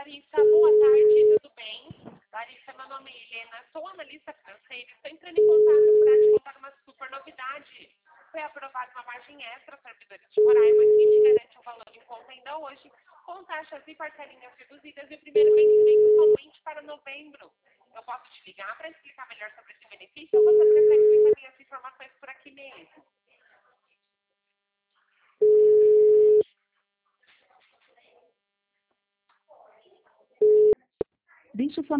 Larissa, boa tarde, tudo bem? Larissa, meu nome é Helena, sou analista financeira e estou entrando em contato para te contar uma super novidade. Foi aprovada uma margem extra para servidores de Roraima que te garante um valor em conta ainda hoje, com taxas e parcelinhas reduzidas e o primeiro vencimento somente para novembro. Eu posso te ligar para explicar melhor sobre esse benefício ou você prefere que encaminhe as informações por aqui mesmo? Deixe sua